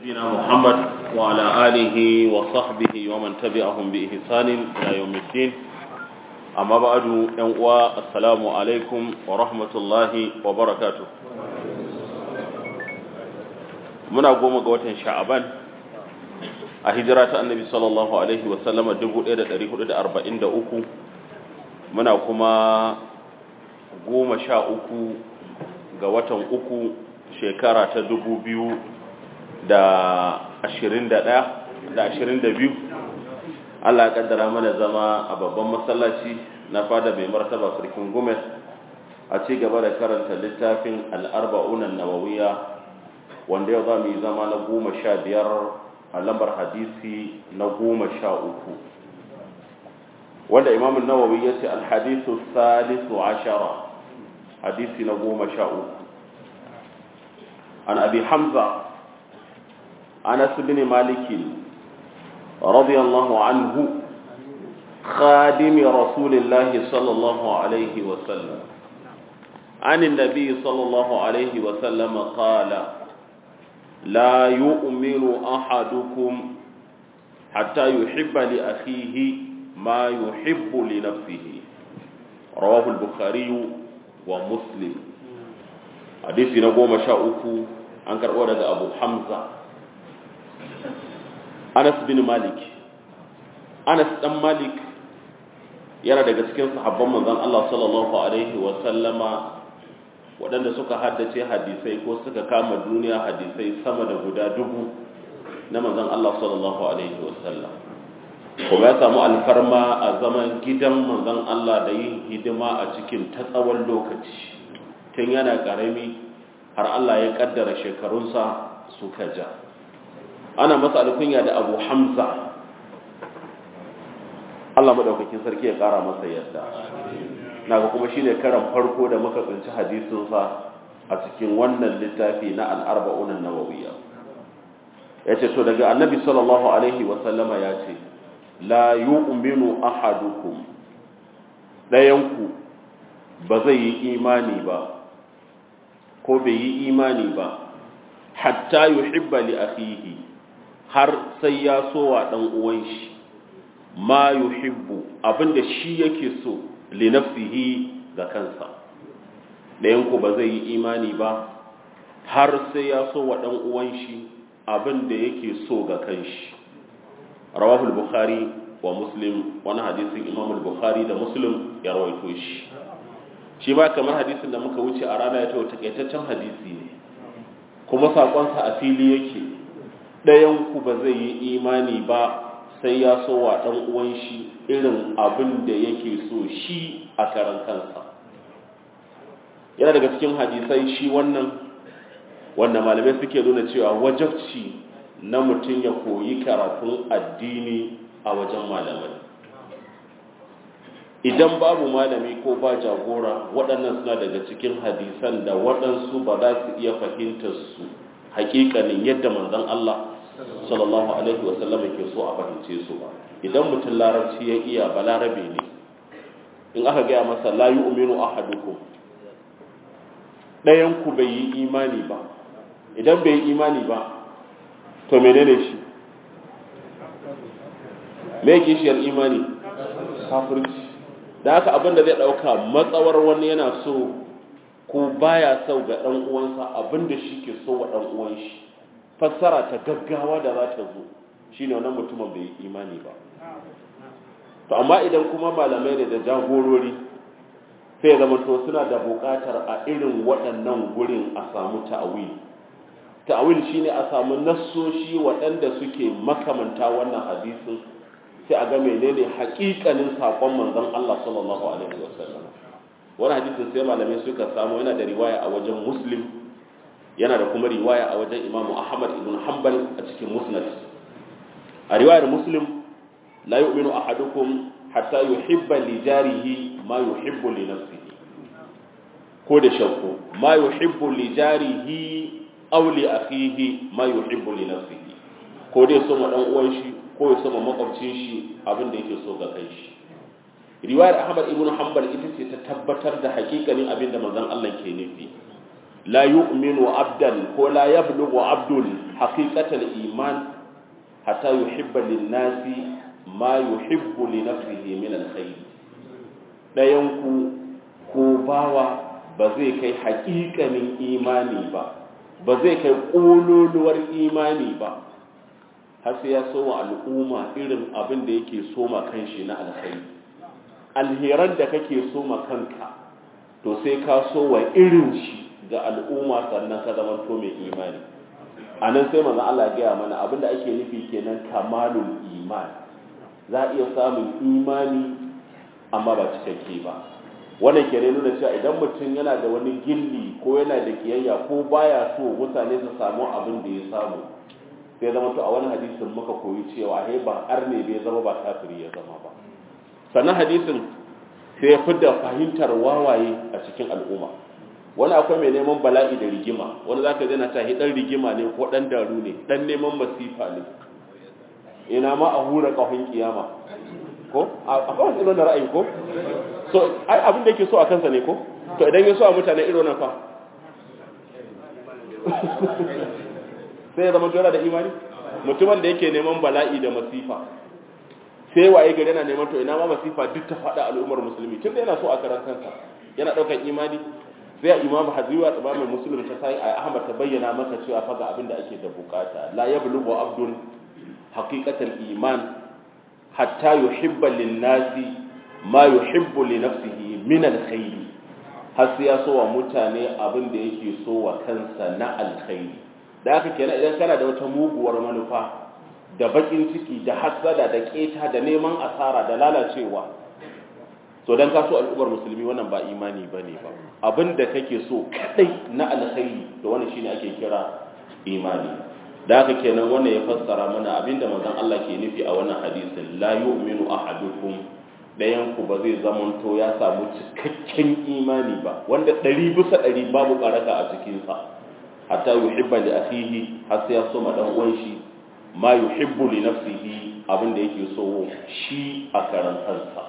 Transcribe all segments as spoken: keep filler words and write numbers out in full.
نبينا محمد وعلى آله وصحبه ومن تبعهم بإحسان إلى يوم الدين أما بعد أنواع السلام عليكم ورحمة الله وبركاته muna goma ga watan sha'aban a hijira ta annabi sallallahu alaihi wasallama dubu ɗaya da ɗari hudu da arba'in da uku muna kuma goma sha uku ga watan uku shekara ta dubu biyu da ashirin da ɗaya da ashirin da biyu Allah ya kaddara mana zama a babban masallaci na fada mai martaba sarkin Gumel a ci gaba da karanta littafin al-arba'un an-nawawiyya wanda yau za mu yi zama na goma sha biyar a lambar hadisi na goma sha uku wanda imamun nawawi ya ce alhadisu salisu ashara hadisi na goma sha uku an abi hamza anas bin malikin radiyallahu anhu khadimi rasulillahi sallallahu alaihi wasallam عن النبي صلى الله عليه وسلم قال لا يؤمن أحدكم حتى يحب لأخيه ما يحب لنفسه رواه البخاري ومسلم حديث نقوم شاؤكو أنكر ورد أبو حمزة أنس بن مالك أنس بن مالك yana daga cikin sahabban manzon Allah sallallahu alaihi wa sallama waɗanda suka haddace hadisai ko suka kama duniya hadisai sama da guda dubu na manzon Allah sallallahu alaihi wasallam kuma ya samu alfarma a zaman gidan manzon Allah da yin hidima a cikin ta tsawon lokaci tun yana ƙarami har Allah ya kaddara shekarunsa suka ja ana masa alkunya da Abu Hamza Allah madaukakin sarki ya ƙara masa yadda naga kuma shine karan farko da muka tsinci hadisin sa a cikin wannan littafi na al-arba'un an-nawawiyya yace to daga annabi sallallahu alaihi wa sallama yace la yu'minu ahadukum dayanku ba zai yi imani ba ko bai yi imani ba hatta yuhibba li akhihi har sai ya so wa dan uwan shi ma yuhibbu abinda shi yake so li nafsihi ga kansa ɗayan ku ba zai yi imani ba har sai ya so wa ɗan uwan shi abin da yake so ga kanshi rawahu al-bukhari wa muslim wani hadisin imam al-bukhari da muslim ya rawaito shi shi ba kamar hadisin da muka wuce a rana ya tawo takaitaccen hadisi ne kuma sakonsa a fili yake ɗayan ku ba zai yi imani ba sai ya so wa ɗan uwan shi irin abin da yake so shi a karan kansa yana daga cikin hadisai shi wannan wanda malamai suke nuna cewa wajabci na mutum ya koyi karatun addini a wajen malamai idan babu malami ko ba jagora waɗannan suna daga cikin hadisan da waɗansu ba za su iya fahimtar su hakikanin yadda manzon Allah sallallahu alaihi wasallam yake so a fahimce su ba idan mutum larabci ya iya balarabe ne in aka gaya masa la yu'minu ahadukum dayan ku bai yi imani ba idan bai yi imani ba to menene shi me yake shi imani kafirci da haka abinda zai dauka matsawar wani yana so ko baya so ga dan uwansa abinda shi ke so wa dan uwan shi fassara ta gaggawa da za ta zo shine wannan mutumin bai yi imani ba to amma idan kuma malamai ne da jagorori sai zama to suna da buƙatar a irin waɗannan gurin a samu ta'awil ta'awil shine a samu nassoshi waɗanda suke makamanta wannan hadisin sai a ga menene haƙiƙanin saƙon manzon Allah sallallahu alaihi wasallam wannan hadisin sai malamai suka samu yana da riwaya a wajen Muslim yana da kuma riwaya a wajen Imam Ahmad ibn Hanbal a cikin Musnad a riwayar Muslim la yu'minu ahadukum hatta yuhibba li jarihi ma yuhibbu li nafsihi ko da shauku ma yuhibbu li jarihi aw li akhihi ma yuhibbu li nafsihi ko dai so ma dan uwan shi ko ya so ma makwabcin shi abin da yake so ga kanshi riwayar Ahmad ibn Hanbal ita ce ta tabbatar da hakikanin abin da manzon Allah ke nufi la yu'minu abdan ko la yablughu abdul haqiqatal iman hatta yuhibba lin-nasi ma yuhibbu li nafsihi min al-khayr dayan ku ko bawa ba zai kai haƙiƙanin imani ba ba zai kai ƙololuwar imani ba har sai ya so wa al'umma irin abin da yake so ma kanshi na alkhairi alheran da kake so ma kanka to sai ka so wa irin shi ga al'umma sannan ka zama to mai imani anan sai manzo Allah ya gaya mana abin da ake nufi kenan kamalul iman za a iya samun imani amma ba cikakke ba wannan ke nuna cewa idan mutum yana da wani gilli ko yana da kiyayya ko baya so mutane su samu abin da ya samu sai zama to a wani hadisin muka koyi cewa he ba arne bai zama ba kafiri ya zama ba sannan hadisin sai ya fidda fahimtar wawaye a cikin al'umma wani akwai mai neman bala'i da rigima wani zaka ji na ta dan rigima ne ko dan daru ne dan neman masifa ne ina ma a hura kafin kiyama ko akwai wani irin ra'ayi ko so ai abin da yake so a kansa ne ko to idan ya so a mutane irin wannan fa sai ya zama jora da imani mutumin da yake neman bala'i da masifa sai waye gari yana neman to ina ma masifa duk ta faɗa al'ummar musulmi tun da yana so a karan kansa yana ɗaukar imani sai imamu hadiwa da imamu muslim ta sai ai ahmad ta bayyana maka cewa fa ga abin da ake da bukata la yablughu abdun haqiqatal iman hatta yuhibba lin-nasi ma yuhibbu li nafsihi min al-khayr har sai ya so wa mutane abin da yake so wa kansa na alkhairi da haka kenan idan kana da wata muguwar manufa da bakin ciki da hasada da keta da neman asara da lalacewa to dan ka so al'ummar musulmi wannan ba imani bane ba abinda kake so kadai na alkhairi to wannan shine ake kira imani da haka kenan wannan ya fassara mana abinda manzon Allah ke nufi a wannan hadisin la yu'minu ahadukum dayan ku ba zai zamanto ya samu cikakken imani ba wanda ɗari bisa ɗari babu karaka a cikin sa hatta yuhibba li akhihi har sai ya so ma dan uwan shi ma yuhibbu li nafsihi abinda yake so shi a karan kansa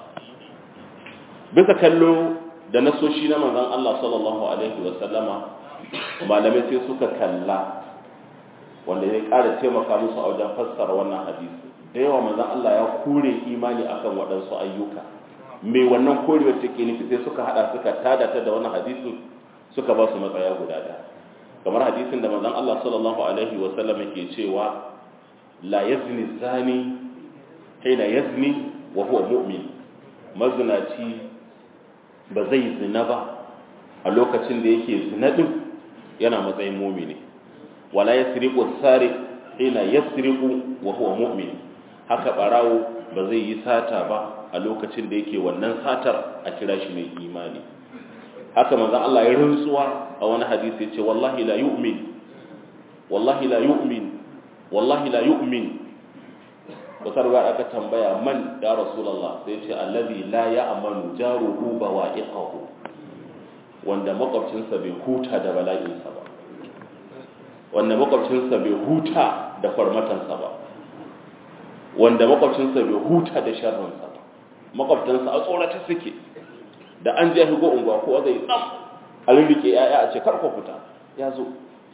bisa kallo da nasoshi na manzon Allah sallallahu alaihi wa sallama malamai sai suka kalla wanda ya ƙara taimaka musu a wajen fassara wannan hadisi da yawa manzon Allah ya kore imani akan waɗansu ayyuka me wannan korewar take nufi sai suka hada suka tada ta da wannan hadisin suka ba su matsaya guda ɗaya kamar hadisin da manzon Allah sallallahu alaihi wa sallam yake cewa la yazni zani hina yazni wa huwa mu'min mazinaci ba zai zina ba a lokacin da yake zina din yana matsayin mu'mini wala yasriqu sariq hina yasriqu wa huwa mu'min haka barawo ba zai yi sata ba a lokacin da yake wannan satar a kira shi mai imani haka manzon Allah ya rantsuwa a wani hadisi yace wallahi la yu'min wallahi la yu'min wallahi la yu'min wasarwa aka tambaya man ya rasulullah sai yace allazi la ya'manu jaruhu bawa'iqahu wanda makwabcinsa bai huta da bala'insa ba wanda makwabcinsa bai huta da farmatansa ba wanda makwabcinsa bai huta da sharrinsa ba makwabtansa a tsorata suke da an je higo unguwa ko zai tsam a rike yaya a ce karko fita ya zo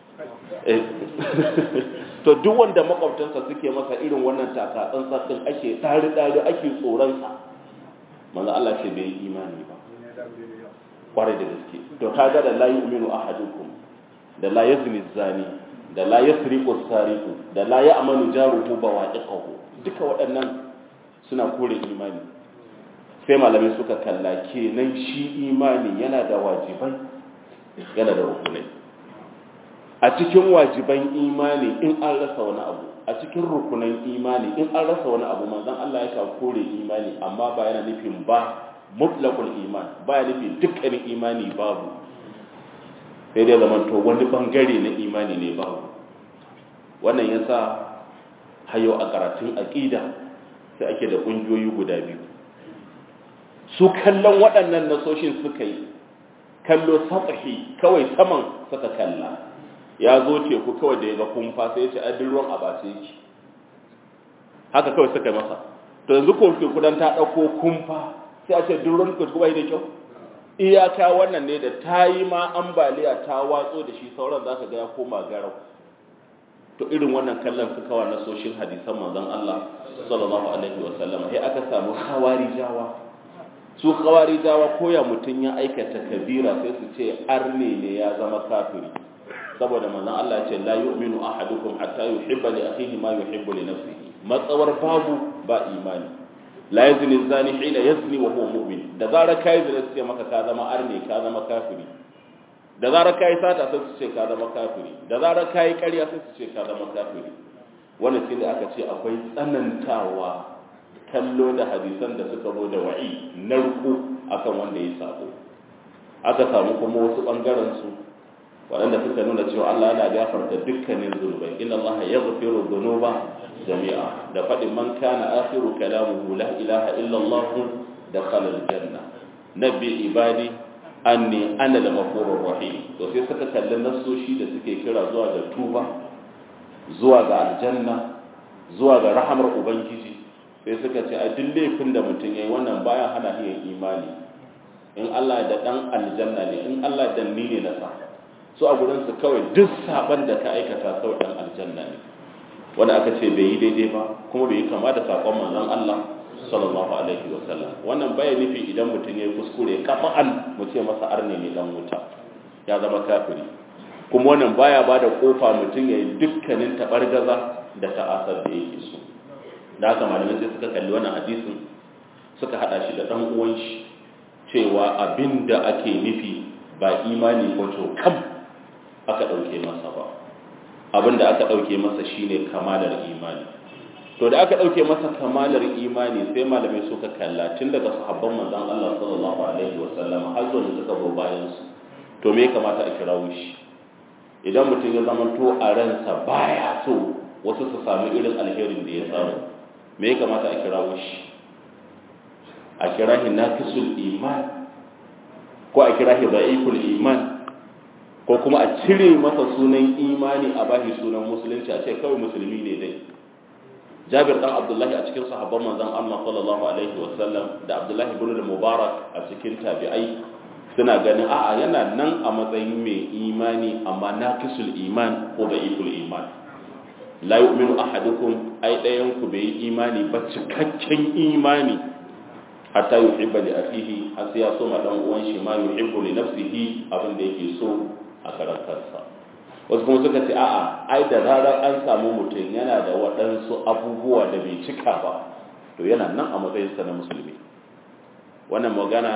to duk wanda makwabtansa suke masa irin wannan taka tsantsan din ake dari dari ake tsoron sa manzo Allah ce bai imani ba kware da gaske to kaga da la yu'minu ahadukum da la yazni zani da la yasriqu sariqu da la ya'manu jaruhu bawa'iqahu duka waɗannan suna kore imani sai malamai suka kalla kenan shi imani yana da wajibai yana da rukunai a cikin wajiban imani in an rasa wani abu a cikin rukunan imani in an rasa wani abu manzon Allah ya kore imani amma ba yana nufin ba mutlaqul iman ba yana nufin dukkanin imani babu sai dai zaman to wani bangare na imani ne babu wannan yasa hayo a karatun aqida sai ake da kungiyoyi guda biyu su kallon waɗannan nasoshin suka yi kallo safahi kawai saman suka kalla ya zo teku kawai da ya ga kumfa sai ya ce adin ruwan a bace yake haka kawai suka yi masa to yanzu ko teku dan ta ɗauko kumfa sai a ce duk ruwan teku bai da kyau iyaka wannan ne da ta yi ma ambaliya ta watso da shi sauran za ka ga ya koma garau. To irin wannan kallon suka wa nasoshin hadisan manzon Allah sallallahu alaihi wasallam sai aka samu khawarijawa. Su khawarijawa koya mutun ya aikata kabira sai su ce arne ne ya zama kafiri, saboda manzon Allah ya ce la yu'minu ahadukum hatta yuhibba li akhihi ma yuhibbu li nafsihi. Matsawar babu ba imani. La yazni zani hina yazni wa huwa mu'min. Da zarar kai zina sai maka ka zama arne, ka zama kafiri. Da zarar kai sata sai su ce ka zama kafiri. Da zarar kai ƙarya sai su ce ka zama kafiri. Wannan sai da aka ce akwai tsanantawa kallo da hadisan da suka zo da wa'i narko akan wanda ya sabo. Aka samu kuma wasu bangaren su waɗanda suka nuna cewa Allah yana gafarta dukkanin zunubai. Inna Allah yaghfiru dhunuba jami'a. Da faɗin man kana akhiru kalamuhu la ilaha illa Allah dakhala al-janna. Nabi ibadi anni ana al-ghafurur rahim. To sai suka kalli nasoshi da suke kira zuwa ga tuba, zuwa ga aljanna, zuwa ga rahamar ubangiji. Sai suka ce a duk laifin da mutum yayi wannan baya hana shi yin imani. In Allah da dan aljanna ne, in Allah da ni ne na sa. So a gurin su kawai duk saban da ka aikata kawai dan aljanna ne. Wanda aka ce bai yi daidai ba kuma bai yi kama da sakon manzon Allah sallallahu alaihi wasallam. Wannan baya nufi idan mutum yayi kuskure kafa'an mu ce masa arne ne dan wuta, ya zama kafiri. Kuma wannan baya bada kofa mutum yayi dukkanin tabargaza da ta'asar da yake so. Da haka malamai sai suka kalli wannan hadisin suka hada shi da dan uwan shi cewa abinda ake nufi ba imani ko to kam aka dauke masa ba. Abinda aka dauke masa shine kamalar imani. To da aka dauke masa kamalar imani sai malamai suka kalla tun daga sahabban manzon Allah sallallahu alaihi wasallam har zuwa suka go bayan su. To me ya kamata a kirawo shi? Idan mutum ya zama to a ransa baya so wasu su samu irin alherin da ya samu, me ya kamata a kirawo shi? A kira shi naqisul iman ko a kira shi da'iful iman ko kuma a cire masa sunan imani a bashi sunan musulunci a ce kawai musulmi ne dai. Jabir dan Abdullahi a cikin sahabban manzon Allah sallallahu alaihi wasallam da Abdullahi ibn al-Mubarak a cikin tabi'ai suna ganin a'a yana nan a matsayin mai imani amma naqisul iman ko da'iful iman. La yu'minu ahadukum ay dayan ku bai imani ba cikakken imani hatta yuhibba li akhihi har sai ya so ma dan uwan shi ma yuhibbu li nafsihi abin da yake so a karantarsa. Wasu kuma suka ce a'a ai da zarar an samu mutum yana da waɗansu abubuwa da bai cika ba to yana nan a matsayinsa na musulmi. Wannan magana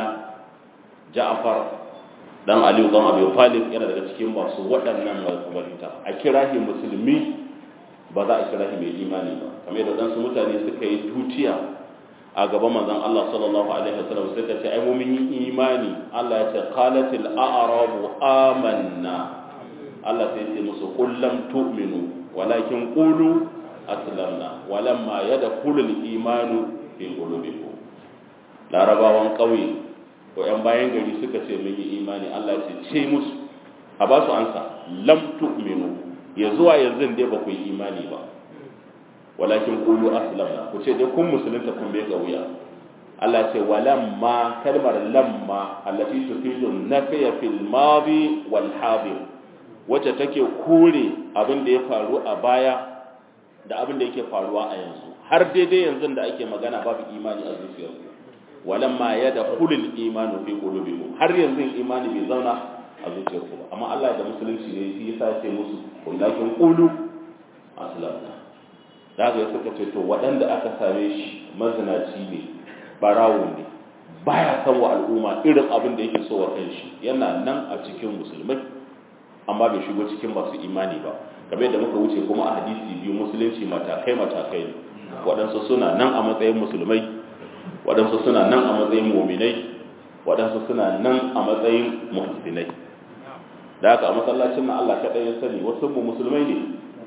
Ja'far dan Ali dan Abi Talib yana daga cikin masu waɗannan mazhabanta. A kira shi musulmi ba za a kira shi mai imani ba. Kamar da waɗansu mutane suka yi tutiya a gaban manzon Allah sallallahu alaihi wasallam suka ce ai mu mun yi imani. Allah ya ce qalatil a'rabu amanna. Allah sai ce musu qul lam tu'minu walakin qulu aslamna walamma yadkhulul imanu fi qulubikum. Larabawan kauye ko yan bayan gari suka ce mun yi imani. Allah ya ce ce musu a ba su ansa lam tu'minu, ya zuwa yanzu dai ba ku yi imani ba, walakin qulu aslamna, ku ce dai kun musulunta kun bai ga wuya. Allah ce walamma, kalmar lamma allati tufidu nafiya fil madi wal hadir, wacce take kore abin da ya faru a baya da abin da yake faruwa a yanzu. Har daidai yanzu da ake magana babu imani a zuciyarku. Walamma yadkhulul imanu fi qulubikum, har yanzu imani bai zauna a zuciyarku ba. Amma Allah da musulunci ne shi yasa ce musu walakin qulu aslamna. Da ga suka ce to waɗanda aka same shi mazinaci ne, barawo ne, baya san wa al'umma irin abin da yake so wa kanshi, yana nan a cikin musulmai amma bai shigo cikin masu imani ba. Kamar yadda muka wuce kuma a hadisi biyu, musulunci matakai matakai ne. Waɗansu suna nan a matsayin musulmai, waɗansu suna nan a matsayin mu'minai, waɗansu suna nan a matsayin muhsinai. Da haka a masallacin nan Allah kaɗai ya sani wasu mu musulmai ne,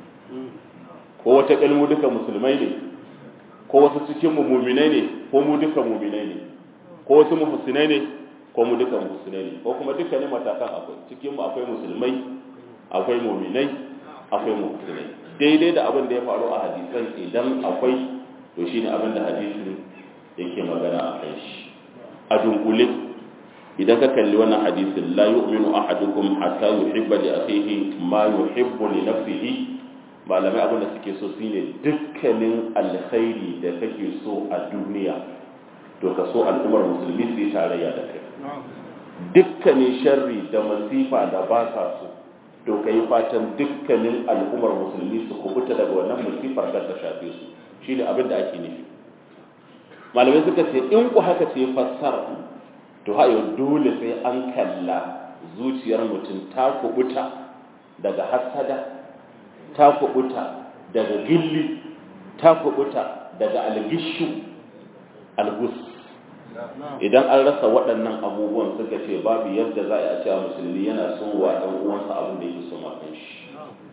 ko wata kalmu duka musulmai ne, ko wasu cikin mu mu'minai ne, ko mu duka mu'minai ne, ko wasu muhsinai ne, ko mu duka muhsinai ne, ko kuma dukkanin matakan akwai. Cikin mu akwai musulmai, akwai mu'minai, akwai muhsinai. Daidai da abin da ya faru a hadisan idan akwai, to shine abin da hadisin yake magana a kai shi. A dunkule idan ka kalli wannan hadisin la yu'minu ahadukum hatta yuhibba li akhihi ma yuhibbu li nafsihi, malamai abin da suke so shine dukkanin alkhairi da kake so a duniya to ka so al'ummar musulmi su yi tarayya da kai, dukkanin sharri da masifa da ba ka so to ka yi fatan dukkanin al'ummar musulmi su kubuta daga wannan masifar da ta shafe su, shi ne abin da ake nufi. Malamai suka ce in ku haka ce fassara to hayo dole sai an kalla zuciyar mutum ta kubuta daga hasada, ta kubuta daga gilli, ta kubuta daga algishu, algus. Idan an rasa waɗannan abubuwan suka ce babu yadda za a cewa musulmi yana son wa ɗan uwansa abin da yake so ma shi.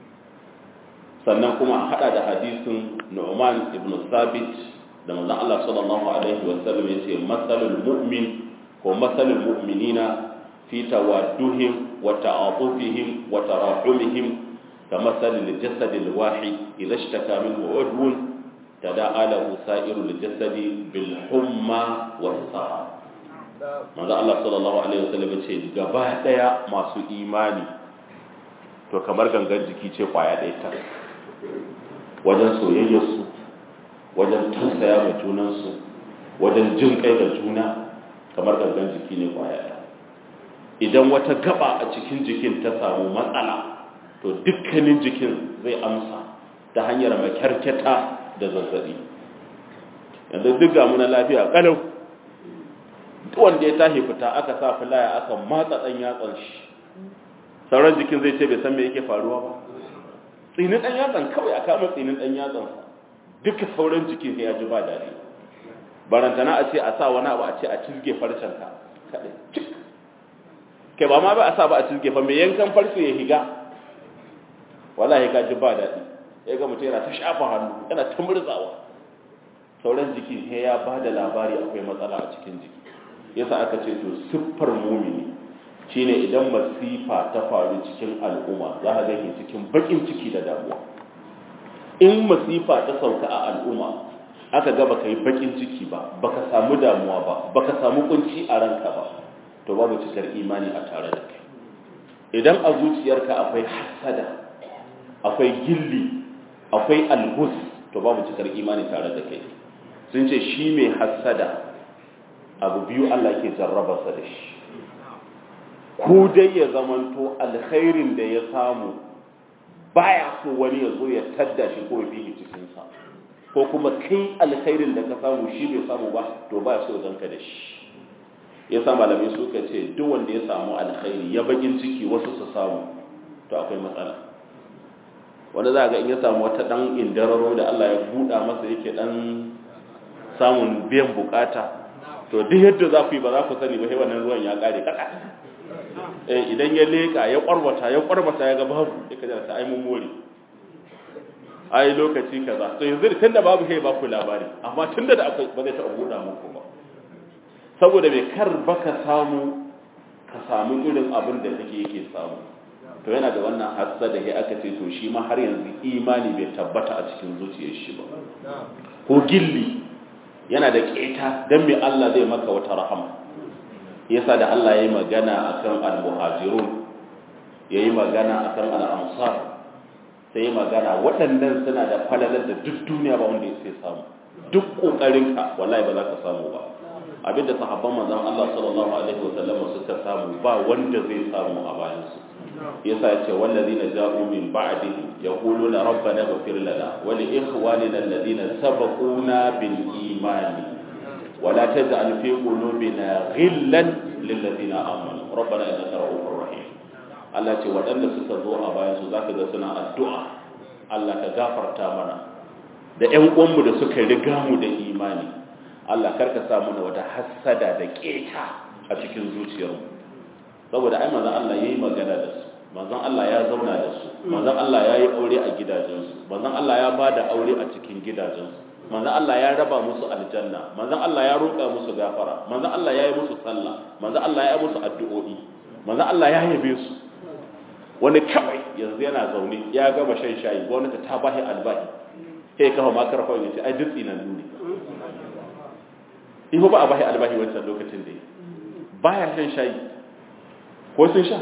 Sannan kuma a haɗa da hadisin Nu'man ibn Thabit da manzon Allah sallallahu alaihi wa sallam yace masalul mu'min ko masalul mu'minina fi tawadduhim wa ta'atufihim wa tarahumihim kamasalil jasadil wahid idha ishtaka minhu udwun tada'a lahu sa'irul jasadi bil humma was sahar. Manzo Allah sallallahu alaihi wasallam ce gaba daya masu imani to kamar gangan jiki ce kwaya daya ta, wajen soyayyar su, wajen tausaya ma junan su, wajen jin kai da juna kamar gangan jiki ne kwaya daya. Idan wata gaba a cikin jikin ta samu matsala to dukkanin jikin zai amsa ta hanyar makyarketa da zazzabi. Yanzu duk ga muna lafiya kalau, duk wanda ya tashi fita aka sa filaya aka matsa dan yatsan shi, sauran jikin zai ce bai san me yake faruwa ba. Tsinin dan yatsan kawai aka kama tsinin dan yatsan sa, duka sauran jikin ya ji ba dadi. Barantana a ce a sa wani abu a ce a cizge farcen ka kadai cik, kai ba ma ba a sa ba a cizge fa me yankan farce ya higa, wallahi ka ji ba dadi. Ya ga mutum yana ta shafa hannu yana ta murzawa, sauran jiki sai ya ba da labari akwai matsala a cikin jiki. Yasa aka ce to siffar mumini shine idan masifa ta faru cikin al'umma za ka gani cikin bakin ciki da damuwa. In masifa ta sauka a al'umma aka ga baka yi bakin ciki ba, baka samu damuwa ba, baka samu kunci a ranka ba, to babu cikar imani a tare da kai. Idan a zuciyarka akwai hasada, akwai gilli, akwai algus, to babu cikar imani tare da kai. Sun ce shi mai hasada abu biyu Allah ke jarrabarsa da shi, ko dai ya zamanto alkhairin da ya samu baya so wani ya zo ya tadda shi ko ya fi cikinsa, ko kuma kai alkhairin da ka samu shi bai samu ba to baya so zanka da shi. Ya sa malamai suka ce duk wanda ya samu alkhairi ya bakin ciki wasu su samu to akwai matsala. Wanda za ga in ya samu wata dan indararo da Allah ya buɗa masa yake dan samun biyan bukata, to duk yadda za ku yi ba za ku sani ba sai wannan ruwan ya kare kaka. Eh idan ya leka ya kwarwata ya kwarwata ya ga babu sai kaje ta ai mun more, ai lokaci kaza, to yanzu tunda babu sai ba ku labari, amma tunda da akwai ba zai ta buɗa muku ba, saboda mai kar baka samu ka samu irin abin da kake yake samu. To yana da wannan hasada ya aka ce to shi ma har yanzu imani bai tabbata a cikin zuciyar shi ba. Ko gilli yana da keta dan me Allah zai maka wata rahama. Yasa da Allah yayi magana akan al-muhajirun, yayi magana akan al-ansar, sai yayi magana waɗannan suna da falalar da duk duniya ba wanda yake samu. Duk kokarinka wallahi ba za ka samu ba. Abinda sahabban manzon Allah sallallahu alaihi wasallam suka samu ba wanda zai samu a bayan su. Yasa yace wallazina ja'u min ba'dihim yaquluna rabbana ighfir lana wa li ikhwanina alladhina sabaquna bil iman wa la taj'al fi qulubina ghillan lil ladina amanu rabbana innaka ra'ufur rahim. Allah ce waɗanda suka zo a bayan su zaka ga suna addu'a, Allah ka gafarta mana da ƴan uwanmu da suka riga mu da imani, Allah karka sa mana wata hassada da keta a cikin zuciyarmu. Saboda ai manzon Allah yayi magana da su, manzon Allah ya zauna da su, manzon Allah ya yi aure a gidajensu, manzon Allah ya bada aure a cikin gidajensu, manzon Allah ya raba musu aljanna, manzon Allah ya roƙa musu gafara, manzon Allah ya yi musu sallah, manzon Allah ya yi musu addu'o'i, manzon Allah ya yabe su. Wani kawai yanzu yana zaune ya gama shan shayi, gwamnati ta bashi albahi, sai kawo makar kawai ya ce ai duk tsinan ne. Iho ba a bashi albahi wancan lokacin da baya shan shayi ko sun sha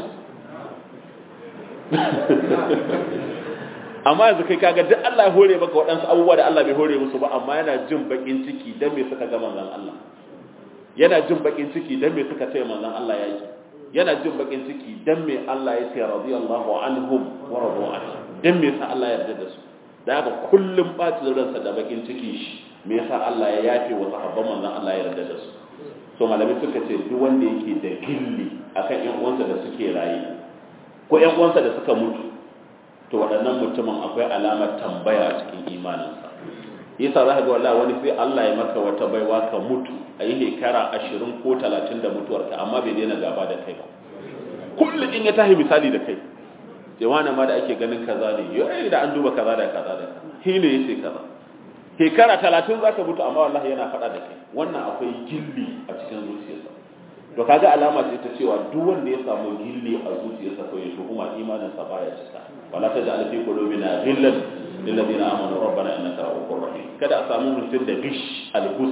amma yanzu kai kaga duk Allah ya hore maka waɗansu abubuwa da Allah bai hore musu ba amma yana jin bakin ciki dan me suka ga manzon Allah yana jin bakin ciki dan me suka taya manzon Allah yaki yana jin bakin ciki dan me Allah ya ce radiyallahu anhum wa radu anhu dan me yasa Allah ya yarda da su da haka kullum bacin ransa da bakin ciki shi me yasa Allah ya yafe wa sahabban manzon Allah ya yarda da su to malamai suka ce duk wanda yake da gilli akan ƴan uwansa da suke raye ko ƴan uwansa da suka mutu to waɗannan mutumin akwai alamar tambaya a cikin imaninsa yasa za ka ga wallahi wani sai Allah ya maka wata baiwa ka mutu a yi shekara ashirin ko talatin da mutuwarka amma bai daina gaba da kai ba kullum in ya tahi misali da kai sai wani ma da ake ganin kaza ne yau da an duba kaza da kaza da kaza hile yace kaza shekara talatin za ka mutu amma wallahi yana faɗa da kai wannan akwai gilli a cikin zuciyarsa to kaga alama ce ta cewa duk wanda ya samu gilli a zuciyarsa ko ya tuhuma imaninsa baya cika wala taj'al fi qulubina ghillan lil ladina amanu rabbana innaka ra'ufur rahim kada a samu mutum da gish al-gus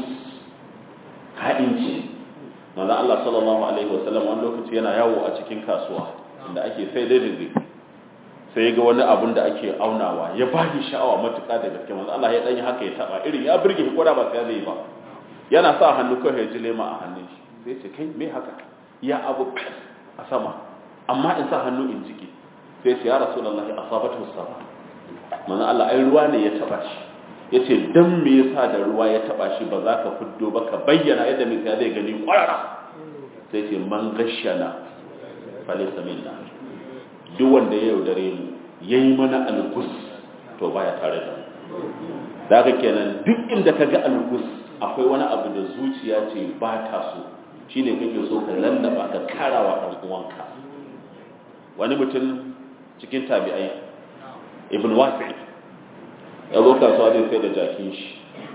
ha'inci manzo Allah sallallahu alaihi wasallam wani lokaci yana yawo a cikin kasuwa inda ake sai da dinki sai ga wani abun da ake aunawa ya bani sha'awa matuƙa da gaske manzo Allah ya danyi haka ya taba irin ya burge shi koda ba sai zai ba yana sa hannu kai ya ji lema a hannun shi sai ce kai me haka ya abu a sama amma in sa hannu in jiki sai ce ya rasulullahi asabatu sama manzo Allah ai ruwa ne ya taba shi yace dan me yasa da ruwa ya taba shi ba za ka fiddo ba ka bayyana yadda mai sai zai gani kwarara sai ce man gashana falaysa minna duk wanda ya yaudare mu yayi mana algus to baya tare da mu daga kenan duk inda kaga algus akwai wani abu da zuciya ce ba ta so shine kake so ka lallaba ka karawa dan uwanka wani mutum cikin tabi'ai ibn wasi' ya zo kasuwa zai sai da jakin shi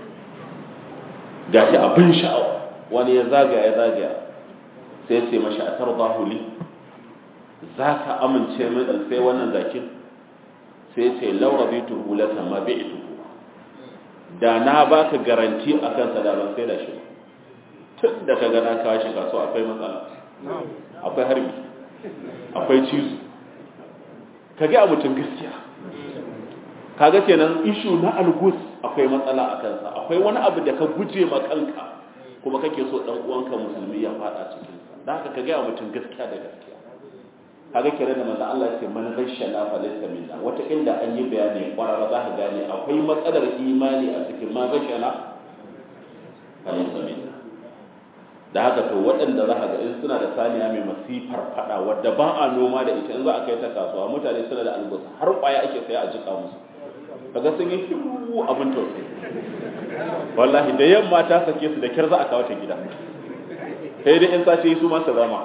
gashi abin sha'awa wani ya zagaya ya zagaya sai ya ce mashi a tarbahu li za ka amince min in sai wannan jakin sai ya ce laura bai tuhu laka ma bai tuhu da na baka garanti a kansa da ban sai da shi tun da ka gana kawo shi kasuwa akwai matsala akwai harbi akwai cizo ka ga mutum gaskiya kaga kenan ishu na algus akwai matsala a kansa akwai wani abu da ka guje ma kanka kuma kake so dan uwanka musulmi ya fada cikin sa dan haka ka ga mutum gaskiya da gaskiya kaga kenan da manzo Allah ya ce man ghashana fa laysa minna wata inda an yi bayani kwarara za ka gane akwai matsalar imani a cikin man ghashana fa laysa minna da haka to waɗanda za ka ga in suna da saniya mai masifar fada wadda ba a noma da ita in za a kai ta kasuwa mutane suna da algus har kwaya ake saya a jika musu kaga sun yi shiru abin tausayi wallahi da yamma ta sake su da kyar za a kawo ta gida sai dai in sace su masu zama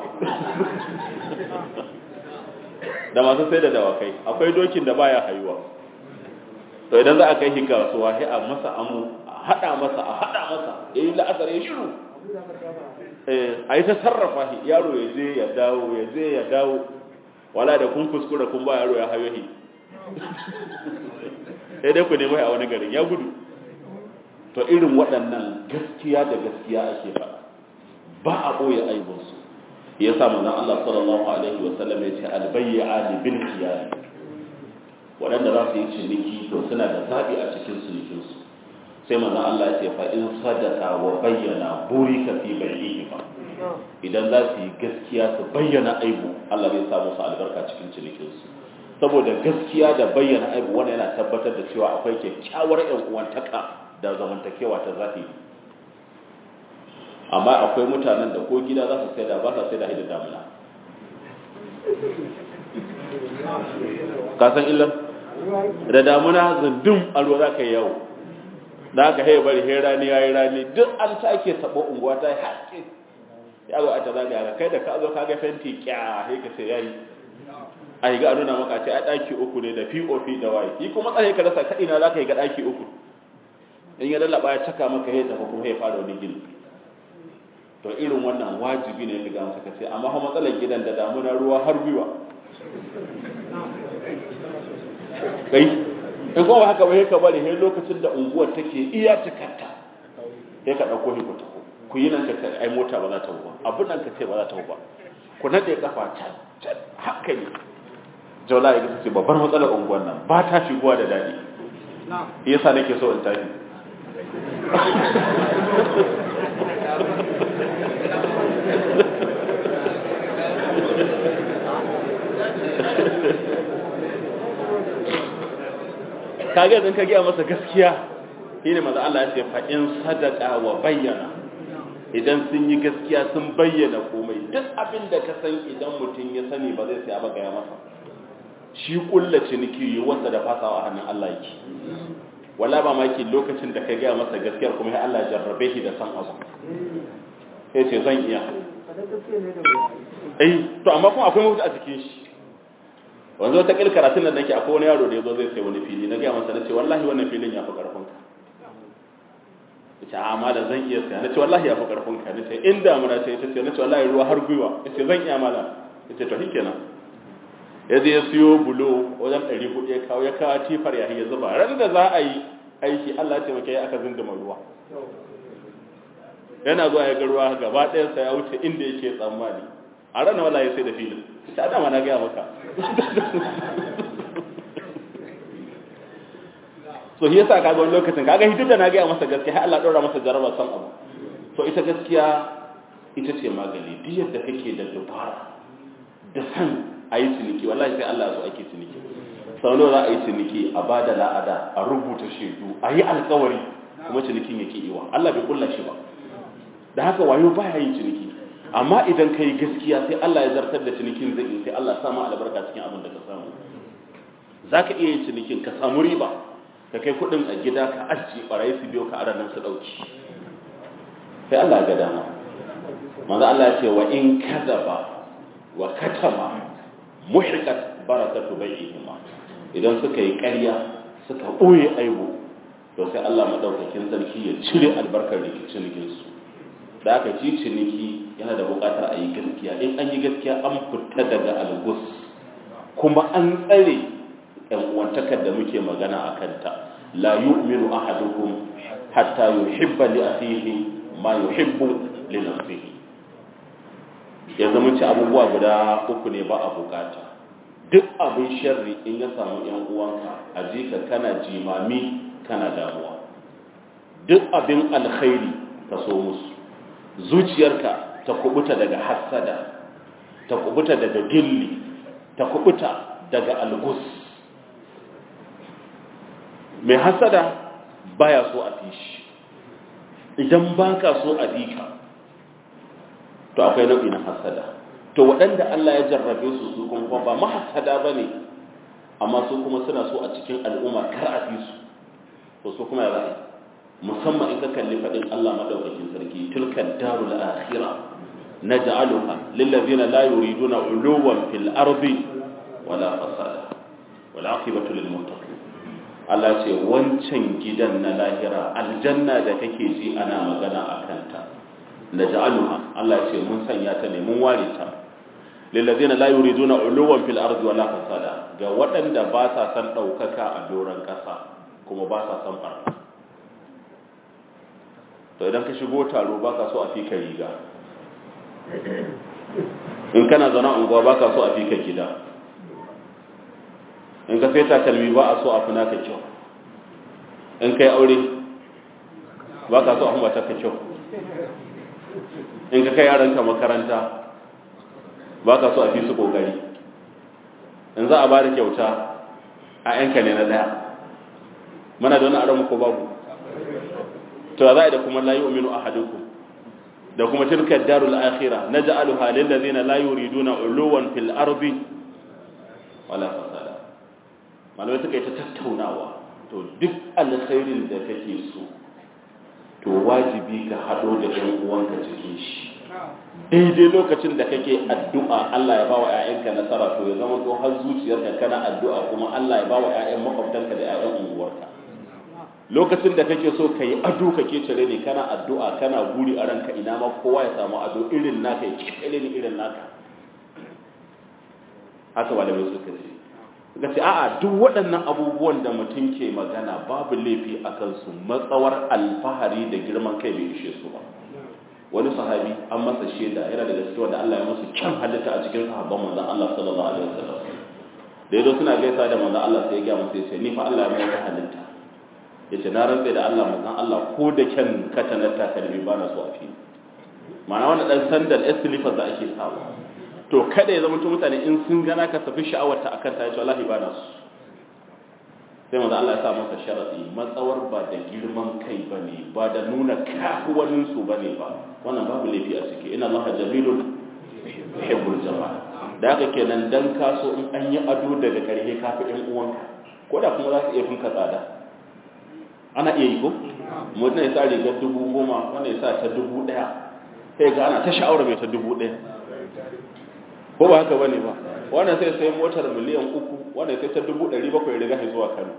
da masu sai da dawakai akwai dokin da baya hayuwa to idan za a kai shi kasuwa sai a masa amu a hada masa a hada masa yayin la'asar ya shiru eh ai ta sarrafa shi yaro ya je ya dawo ya je ya dawo wala da kun kuskura kun ba yaro ya hayo shi sai dai ku nemi a wani garin ya gudu to irin waɗannan gaskiya da gaskiya ake faɗa ba a ɓoye aibinsu ya sa manzon Allah sallallahu alaihi wa sallam ya ce albayyani bil khiyar waɗanda za su yi ciniki to suna da zaɓi a cikin cinikinsu sai manzon Allah ya ce fa in sadaka wa bayyana burika fi bai'ihima idan za su yi gaskiya su bayyana aibu Allah zai sa musu albarka cikin cinikinsu saboda gaskiya da bayyana aibu wannan yana tabbatar da cewa akwai kyakkyawar ƴan uwantaka da zamantakewa ta zahiri amma akwai mutanen da ko gida za su sai da ba sa sai da hidda damuna ka san illan da damuna zundum alwa za ka yi yawo da aka haye bari he rani yayi rani duk an take tabo unguwa ta haske ya zo a ta zagaya kai da ka zo ka ga fenti kya he ka sai yayi a yi ga nuna maka ce a ɗaki uku ne da P O P da waye yi kuma tsare ka rasa ka ina za ka yi ga ɗaki uku in ya lallaba ya caka maka ya tafi kuma ya fara wani gini to irin wannan wajibi ne ka gamsa ka ce amma kuma matsalar gidan da damuna ruwa har gwiwa kai in kuma haka ba ka bari sai lokacin da unguwar take iya cikarta sai ka ɗauko shi ku tafi ku yi nan ka ce ai mota ba za ta ba abun nan ka ce ba za ta ba ku nade kafa can can haka ne jaula ya ce babbar matsalar unguwar nan ba ta shigowa da dadi yasa nake so in tafi kage dan kage masa gaskiya shine manzo Allah ya ce fa in sadaqa wa bayyana idan sun yi gaskiya sun bayyana komai duk abin da ka san idan mutum ya sani ba zai sai ba ga masa shi kullu ciniki yi wanda da fasawa a hannun Allah yake wala ba maki lokacin da ka ga masa gaskiyar kuma sai Allah ya jarrabe shi da san abu sai ce zan iya eh to amma kuma akwai mutu a cikin shi wanzo ta kil karatun nan nake akwai wani yaro da yazo zai sai wani fili na ga masa nace wallahi wannan filin ya fi karfin ka ita amma da zan iya sai nace wallahi ya fi karfin ka nace inda muna ce ita ce nace wallahi ruwa har gwiwa nace zan iya mala nace to shikenan yaje ya siyo bulo wajen ɗari hudu ya kawo ya kawo tifar ya ya zuba ran da za a yi aiki Allah ya taimake ya aka zinduma ruwa yana zuwa ya ga ruwa gaba ɗaya sai ya wuce inda yake tsammani a ranar wallahi sai da filin ta dama na gaya maka so shi yasa kaga wani lokacin kaga hidda na gaya masa gaskiya har Allah daura masa jaraba san abu so ita gaskiya ita ce magani duk yadda kake da dubara da san ayi ciniki wallahi sai Allah ya so ake ciniki sau nawa za a yi ciniki a bada la'ada a rubuta shaidu a yi alkawari kuma cinikin yake iwa Allah bai kulla shi ba da haka wayo baya yin ciniki amma idan kai gaskiya sai Allah ya zartar da cinikin zai sai Allah ya samu albarka cikin abin da ka samu zaka iya yin cinikin ka samu riba ka kai kudin a gida ka ajiye barayi su biyo ka a ranar su dauki sai Allah ya ga dama manzo Allah ya ce wa in kadaba wa katama muhiqat barakatu bai'ihima idan suka yi ƙarya suka boye aibu to sai Allah madaukakin sarki ya cire albarkar rikicin su da aka ci ciniki yana da bukatar a yi gaskiya in an yi gaskiya an fita daga algus kuma an tsare yan uwantakar da muke magana a kanta la yu'minu ahadukum hatta yuhibba li akhihi ma yuhibbu li nafsihi ya zama ci abubuwa guda uku ne ba a bukata duk abin sharri in ya samu yan uwanka a jika kana jimami kana damuwa duk abin alkhairi ka so musu zuciyarka ta kubuta daga hasada ta kubuta daga gilli ta kubuta daga algus mai hasada baya so a fishi idan baka so a dika to akwai nau'i na hasada to waɗanda Allah ya jarrabe su su kuma ba mahasada bane amma su kuma suna so a cikin al'umma kar a fi su to su kuma ya za'a musamman in ka kalli faɗin Allah madaukakin sarki tilka darul akhirah naj'aluha lil ladina la yuriduna uluwan fil ardi wala fasada wal aqibatu lil muttaqin Allah ce wancan gidan na lahira aljanna da kake ji ana magana akan ta naj'aluha Allah ce mun sanya ta ne mun ware ta lil ladina la yuriduna uluwan fil ardi wala fasada ga waɗanda ba sa san daukaka a doran ƙasa kuma ba sa san barna to idan ka shigo taro baka so a fika riga in kana zauna unguwa baka so a fika gida in ka sai takalmi ba a so a fina ka kyau in kai aure baka so a kuma ta ka kyau in ka kai yaranka makaranta baka so a fi su kokari in za a ba da kyauta a yanka ne na daya muna da wani aramu ko babu to za a da kuma la yu'minu ahadukum da kuma tilka darul akhirah naj'aluha lil ladina la yuriduna uluwan fil ardi wala fasada malamai suka yi ta tattaunawa to duk alkhairin da kake so to wajibi ka hado da ɗan uwanka cikin shi daidai lokacin da kake addu'a Allah ya bawa ƴaƴanka nasara to ya zama to har zuciyarka kana addu'a kuma Allah ya bawa ƴaƴan makwabtanka da ƴaƴan unguwarka lokacin da kake so ka yi ado kake cire ne kana addu'a kana guri a ranka ina ma kowa ya samu ado irin naka ya kikile ni irin naka haka malamai suka ce suka ce a'a duk waɗannan abubuwan da mutum ke magana babu laifi a kansu matsawar alfahari da girman kai bai ishe su ba wani sahabi an masa shaida yana daga cikin wanda Allah ya musu kyan halitta a cikin sahabban manzon Allah sallallahu alaihi wasallam da yazo suna gaisa da manzon Allah sai ya ga musu sai ni fa Allah ya mai halitta yace na rantsa da Allah manzon Allah ko da kyan katanar takalmi ba na so a fi ma'ana wannan dan sandal eslifa da ake samu to kada ya zama to mutane in sun gana ka tafi sha'awar ta akan ta yace wallahi ba na so sai manzon Allah ya sa masa sharadi matsawar ba da girman kai bane ba da nuna kafuwanin su bane ba wannan babu laifi a ciki inna Allah jamilun yuhibbul jamal da haka kenan dan kaso in an yi ado daga karhe kafi ɗan uwanka ko da kuma za su iya finka tsada ana iya yi ko mutum ya sa rigar dubu goma wanda ya sa ta dubu ɗaya sai ga ana ta sha'awar mai ta dubu ɗaya ko ba haka bane ba wannan sai sai motar miliyan uku wanda sai ta dubu ɗari bakwai riga zuwa Kano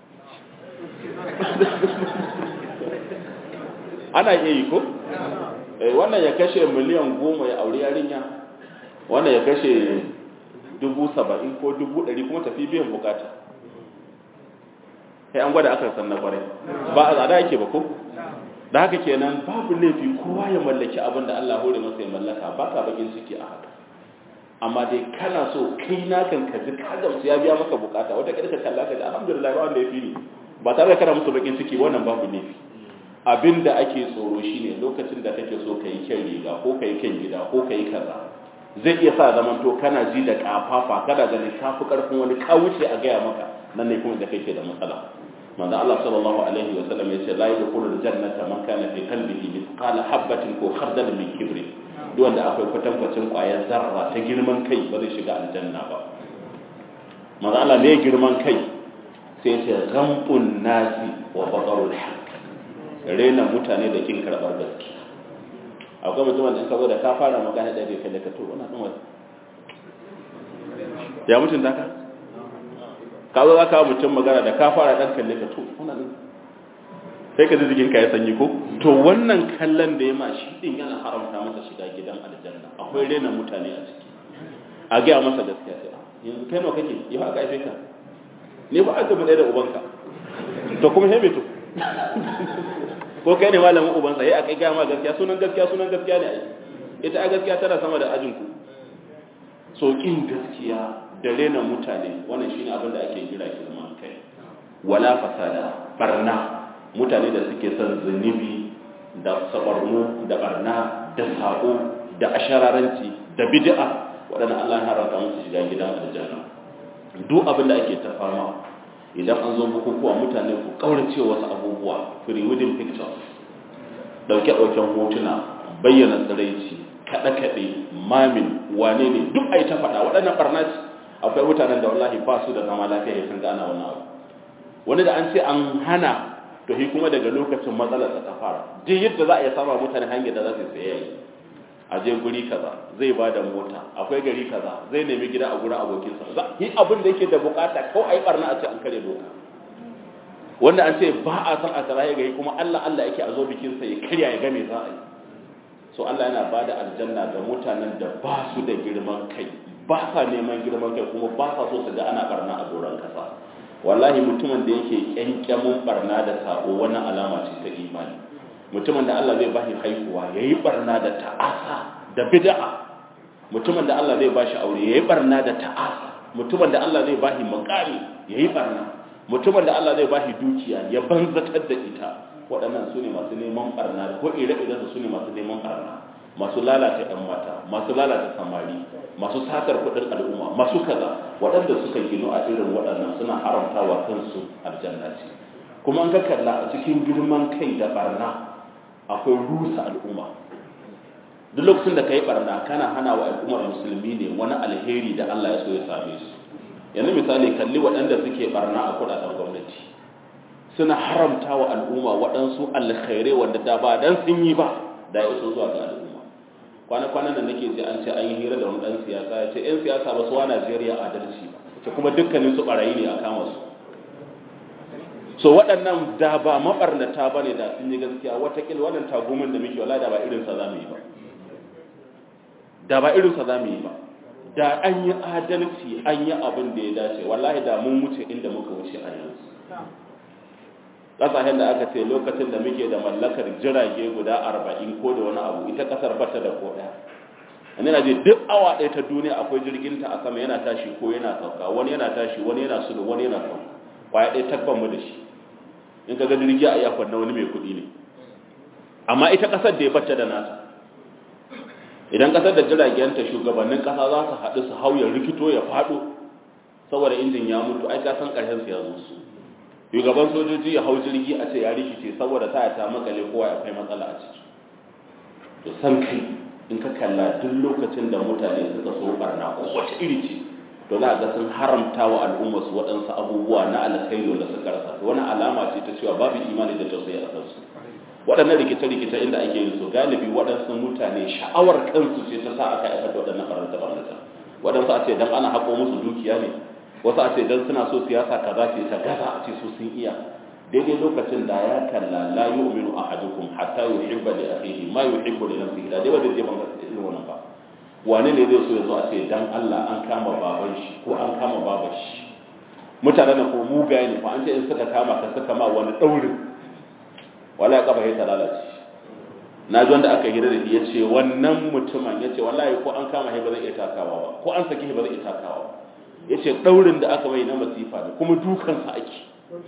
ana iya yi ko wannan ya kashe miliyan goma ya aure yarinya wannan ya kashe dubu saba'in ko dubu ɗari kuma tafi biyan bukata sai an gwada aka san na kwarai ba a tsada yake ba ko da haka kenan babu laifi kowa ya mallaki abin da Allah hore masa ya mallaka ba ka bakin ciki a haka amma dai kana so kai na kan ka ji ka gamsu ya biya maka bukata wata kada ka kalla ka ji alhamdulillah ba wanda ya fi ni ba tare da kana musu bakin ciki wannan babu laifi abin da ake tsoro shine lokacin da kake so kai kyan riga ko kai kyan gida ko kai kaza zai iya sa zaman to kana ji da kafafa kada ganin kafi karfin wani ka wuce a gaya maka nan ne kuma da kake da matsala manzo Allah sallallahu alaihi wa sallam yace la yadkhulul jannata man kana fi qalbihi mithqala habatin ko khardal min kibri duk wanda akwai kwatankwacin kwayar zarra ta girman kai ba zai shiga aljanna ba manzo Allah ne girman kai sai yace ghamtun nasi wa badarul haqq rena mutane da kin karbar gaskiya akwai mutumin da in ka zo da ka fara magana da kai da ka to wannan din wani ya mutun da ka ka zo ka mutum magana da ka fara dan kalle ka to wannan din sai ka ji jikin ka ya sanyi ko to wannan kallon da ya ma shi din yana haramta masa shiga gidan aljanna akwai rena mutane a ciki a ga masa gaskiya sai yanzu kai nawa kake yau aka aife ka ne ba aka bude da ubanka to kuma hebe to ko kai ne malamin ubansa yayi akai ga ma gaskiya sunan gaskiya sunan gaskiya ne ai ita a gaskiya tana sama da ajin ku so kin gaskiya da rena mutane wannan shine abin da ake kira girman kai wala fasada barna mutane da suke son zunubi da sabarmu da barna da sako da ashararanci da bid'a wadannan Allah ya haramta musu shiga gidan aljanna duk abin da ake ta fama idan an zo bukukuwa mutane ku kaurace wasu abubuwa free wedding pictures dauke dauken hotuna bayyana tsiraici kada kade mamin wane ne duk ai ta fada waɗannan barna ce akwai mutanen da wallahi ba su da zama lafiya sun gana wannan abu wani da an ce an hana to shi kuma daga lokacin matsalar ta fara duk yadda za a yi sama mutane hanyar da za su tsaye a je guri kaza zai ba da mota akwai gari kaza zai nemi gida a gurin abokinsa za yi abin da yake da bukata kawai a yi barna a ce an kare doka wanda an ce ba a san a tsaraye gari kuma Allah Allah yake a zo bikinsa ya karya ya game za a yi so Allah yana ba da aljanna ga mutanen da ba su da girman kai ba sa neman girman kai kuma ba sa so su ga ana barna a doron kasa wallahi mutumin da yake kyankyamin barna da sabo wannan alama ce ta imani mutumin da Allah zai bashi haihuwa yayi barna da ta'asa da bid'a mutumin da Allah zai bashi aure yayi barna da ta'asa mutumin da Allah zai bashi makami yayi barna mutumin da Allah zai bashi dukiya ya banzatar da ita waɗannan su ne masu neman barna ko ire-iren su ne masu neman barna masu lalata ɗan mata masu lalata samari masu satar kuɗin al'umma masu kaza waɗanda suka gino a irin waɗannan suna haramtawa kansu aljanna ce kuma an ka kalla a cikin girman kai da barna akwai rusa al'umma duk lokacin da kai barna kana hana wa al'ummar musulmi ne wani alheri da Allah ya so ya same su yanzu misali kalli waɗanda suke barna a kuɗaɗen gwamnati suna haramta wa al'umma waɗansu alkhairai wanda da ba dan sun yi ba da ya so zuwa ga al'umma kwana-kwanan da nake ji an ce an yi hira da wani ɗan siyasa ya ce 'yan siyasa ba su wa Najeriya adalci ba ce kuma dukkanin su ɓarayi ne a kama su so waɗannan da ba maɓarnata ba ne da sun yi gaskiya watakila wannan tagumin da muke wala da ba irinsa za mu yi ba da ba irinsa za mu yi ba da an yi adalci an yi abin da ya dace wallahi da mun wuce inda muka wuce a yanzu ƙasashen da aka ce lokacin da muke da mallakar jirage guda arba'in ko da wani abu ita ƙasar bata da ko ɗaya. Wani na je duk awa ɗaya ta duniya akwai jirginta a sama yana tashi ko yana sauka, wani yana tashi wani yana sulu wani yana sauka, kwaya ɗaya tabban mu da shi. In ka ga jirgi a iyakon na wani mai kuɗi ne, amma ita ƙasar da ya bata da nata. Idan ƙasar da jiragenta shugabannin ƙasa za su haɗu su hau ya rikito ya faɗo saboda injin ya mutu, ai ka san ƙarshen su ya zo su. Shugaban sojoji ya hau jirgi a ce ya rikice saboda ta ta makale kowa ya kai matsala a ciki. To san kai in ka kalla duk lokacin da mutane suka so barna ko wace iri ce, to za ga sun haramta wa al'umma su waɗansu abubuwa na alkhairi wanda suka rasa. Wani alama ce ta cewa babu imani da tausayi a kansu. Waɗannan rikice-rikice inda ake yin su galibi waɗansu mutane sha'awar kansu ce ta sa aka aikata waɗannan barnata-barnata. Waɗansu a ce dan ana haƙo musu dukiya ne, wasu a ce dan suna so siyasa kaza ce ta gaza a ce su sun iya. Daidai lokacin da ya kalla la yu'minu ahadukum hatta yuhibba li akhihi ma yuhibbu li nafsihi, da dai wanda zai banga irin wannan ba. Wane ne zai so ya zo a ce dan Allah an kama baban shi ko an kama babar shi? Mutane na ko mugaye ne fa, an ce in suka kama ka suka ma wani daurin wala ya kafa ta lalace. Na ji wanda aka hira da shi yace wannan mutumin yace wallahi ko an kama shi ba zai iya takawa ba, ko an saki shi ba zai iya takawa ba. Yace daurin da aka mai na masifa ne kuma dukan sa ake.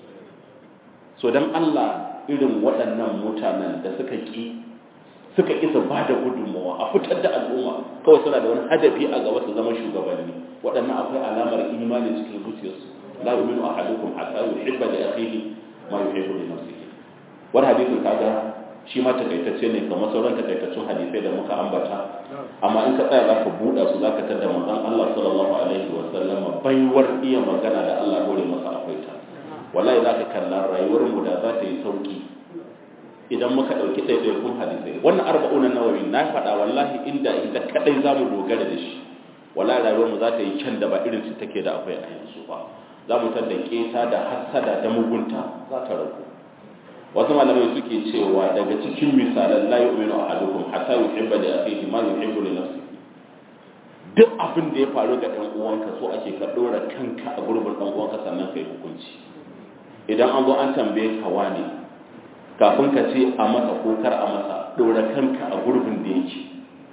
So dan Allah irin waɗannan mutanen da suka ki suka isa ba da gudunmawa a fitar da al'umma kawai suna da wani hadafi a gaba su zama shugabanni, waɗannan akwai alamar imani cikin zuciyarsu. La yu'minu ahadukum hatta yuhibba li akhihi ma yuhibbu li nafsihi. Wani hadisin kaga shi ma takaitacce ne kamar sauran takaitaccen hadisai da muka ambata, amma in ka tsaya zaka buɗa su zaka tada manzon Allah sallallahu alaihi wa sallam baiwar iya magana da Allah gore masa akwai ta. Wallahi zaka kalla rayuwar mu da za ta yi sauki idan muka dauki ɗaiɗaikun hadisai. Wannan arba'una nawawi na faɗa wallahi inda inda kadai zamu dogara da shi, wallahi rayuwar mu za ta yi kyan da ba irin su take da akwai a yanzu ba. Za mu tada keta da hasada da mugunta za ta ragu. Wasu malamai suke cewa daga cikin misalan la yu'minu ahadukum hatta yuhibba li akhihi ma yuhibbu li nafsihi. Duk abin da ya faru ga ɗan uwanka so ake ka dora kanka a gurbin ɗan uwanka sannan kai hukunci. Idan an zo an tambaye ka wani kafin ka ce a masa ko kar a masa, dora kanka a gurbin da yake.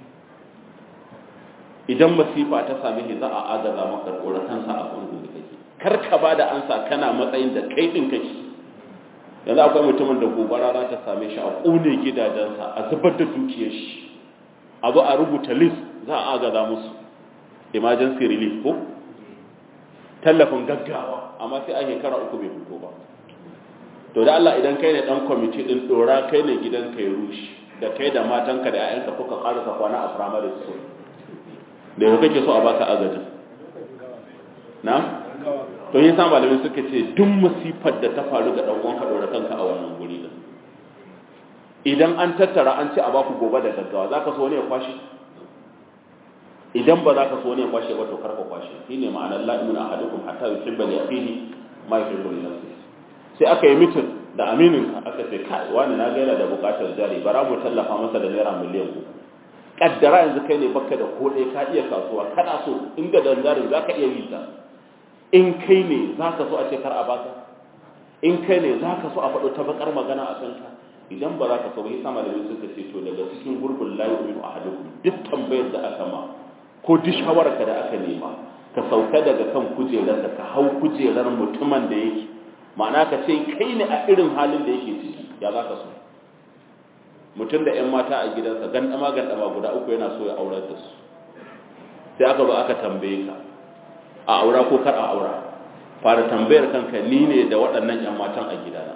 Idan masifa ta same shi za a agaza maka, dora kansa a gurbin da kake. Kar ka bada ansa kana matsayin da kai din kake. Yanzu akwai mutumin da gobara za ta same shi a ƙone gidajensa, a zubar da dukiyar shi, a zo a rubuta list za a agaza musu emergency relief ko tallafin gaggawa, amma sai a shekara uku bai fito ba. To da Allah idan kai ne dan kwamiti din dora, kai ne gidan kai rushi da kai da matanka da 'ya'yanka kuka karasa kwana a primary school, da yau kake so a baka agajin na? To yin sa malamai suka ce duk masifar da ta faru ga ɗan uwanka ɗora kanka a wannan guri din. Idan an tattara an ce a baku gobe da gaggawa, za ka so ne ya kwashe? Idan ba za ka so ne ya kwashe ba to karka kwashe. Shi ne ma'anar la yu'minu ahadukum hatta yuhibba li akhihi ma yuhibbu li nafsihi. Sai aka yi mitin da aminin ka aka ce kai wani na gaira da bukatar jari, bara mu tallafa masa da naira miliyan uku. Kaddara yanzu kai ne baka da ko ɗaya ka iya kasuwa, kana so in ga dangarin za ka iya yi ta. In kai ne za ka so a ce kar a baka, in kai ne za ka so a faɗo ta bakar magana a kanka. Idan ba za ka so ba, yi sama da suka ce to daga cikin gurbin la yu'minu ahadukum, duk tambayar da aka ma ko duk shawararka da aka nema, ka sauka daga kan kujerarka ka hau kujerar mutumin da yake, ma'ana ka ce kai ne a irin halin da yake ciki, ya za ka so. Mutum da 'yan mata a gidansa gandama gandama guda uku yana so ya aurar da su, sai aka zo aka tambaye ka a aura ko kar a aura. Fara tambayar kanka, ni ne da waɗannan 'yan matan a gidana,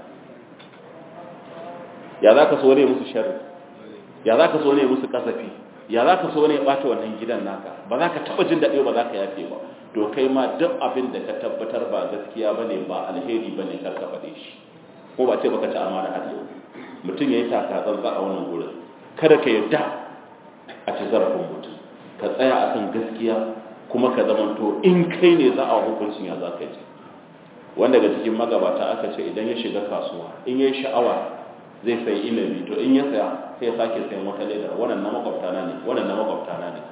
ya za ka so ne musu sharri, ya za ka so ne musu kasafi, ya za ka so ne ɓata wannan gidan naka, ba za ka taɓa jin daɗe ba za ka yafe ba. To kai ma duk abin da ka tabbatar ba gaskiya ba ne, ba alheri ba ne, kar ka faɗe shi, ko ba ce baka ci amana har yau. Mutum ya yi taka tsantsa a wannan gurin, kada ka yarda a ci zarafin mutum, ka tsaya a kan gaskiya, kuma ka zamanto in kai ne za a hukuncin ya za ka ji. Wanda daga cikin magabata aka ce idan ya shiga kasuwa, in ya yi sha'awa zai sai inabi, to in ya saya sai ya sake sayan wata leda, wannan na makwabtana ne, wannan na makwabtana ne.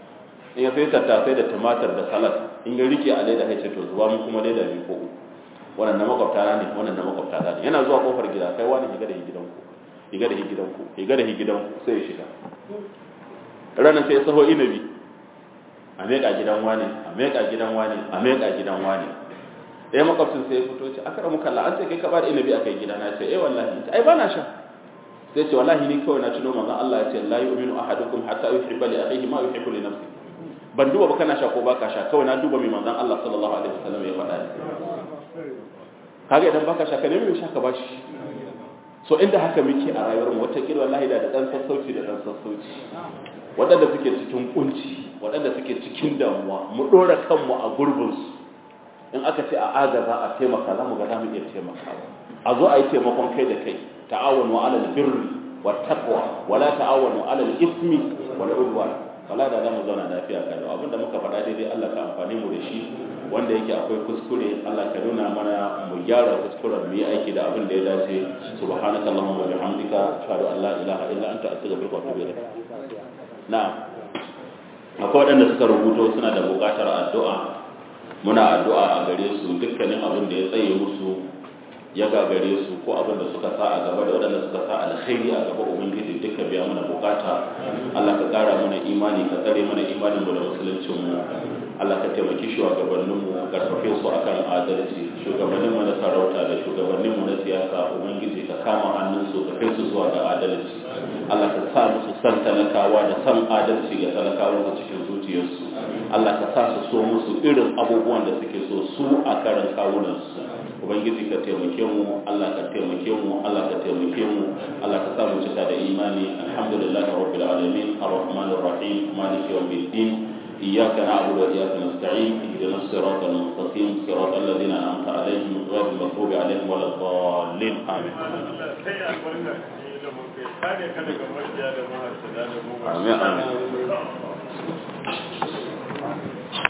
In ya sai tattasai da tumatir da salad, in ya rike a leda ya ce to zuwa mu kuma leda biyu ko uku. wannan na makwabta ne wannan na makwabta ne yana zuwa kofar gida kai wani higa da gidanku higa da gidanku higa da gidanku sai ya shiga ranar sai ya saho inabi a meka gidan wani a meka gidan wani a meka gidan wani ɗaya makwabcin sai ya fito ce akara muka Allah an ce kai ka ba da inabi a kai gida na ce eh wallahi ai ba na sha sai ce wallahi ni kawai na tuno manzon Allah ya ce la yu'minu ahadukum hatta yuhibba li akhihi ma yuhibbu li nafsihi ban duba ba kana sha ko baka sha kawai na duba mai manzon Allah sallallahu alaihi wasallam ya faɗa ne kaga idan baka sha ka nemi mai sha ka bashi so inda haka muke a rayuwar mu wata kila wallahi da dan sassauci da dan sassauci wadanda suke cikin kunci wadanda suke cikin damuwa mu dora kanmu a gurbin su in aka ce a agaza a taimaka za mu ga za mu iya taimakawa a zo a yi taimakon kai da kai ta'awanu 'alal birri wat taqwa wala ta'awanu 'alal ismi wal 'udwan wala da zamu zauna lafiya kada abinda muka faɗa daidai Allah ka amfane mu da shi wanda yake akwai kuskure Allah ka nuna mana mu gyara kuskuren mu yi aiki da abin da ya dace subhanaka allahumma wa bihamdika ashhadu an la ilaha illa anta astaghfiruka wa atubu ilaik na'am akwai waɗanda suka rubuto suna da buƙatar addu'a muna addu'a a gare su dukkanin abin da ya tsaye musu ya gagare su ko abin da suka sa a gaba da waɗanda suka sa alkhairi a gaba ubangiji duka biya mana bukata Allah ka ƙara mana imani ka tsare mana imanin mu da musuluncin mu Allah ka taimaki shugabannin mu karfafe su akan adalci shugabannin mu na sarauta da shugabannin mu na siyasa ubangiji ka kama hannun su ka kai su zuwa ga adalci Allah ka sa musu san talakawa da san adalci ga talakawa su cikin zuciyarsu Allah ka sa su so musu irin abubuwan da suke so su a karan kawunan su ubangiji ka taimake mu Allah ka taimake mu Allah ka taimake mu Allah ka sa mu cika da imani alhamdulillahi rabbil alamin arrahmanir rahim maliki yawmiddin iyyaka na'budu wa iyyaka nasta'in ihdinas siratal mustaqim siratal ladzina an'amta alaihim ghayril maghdubi alaihim waladdallin amin amin amin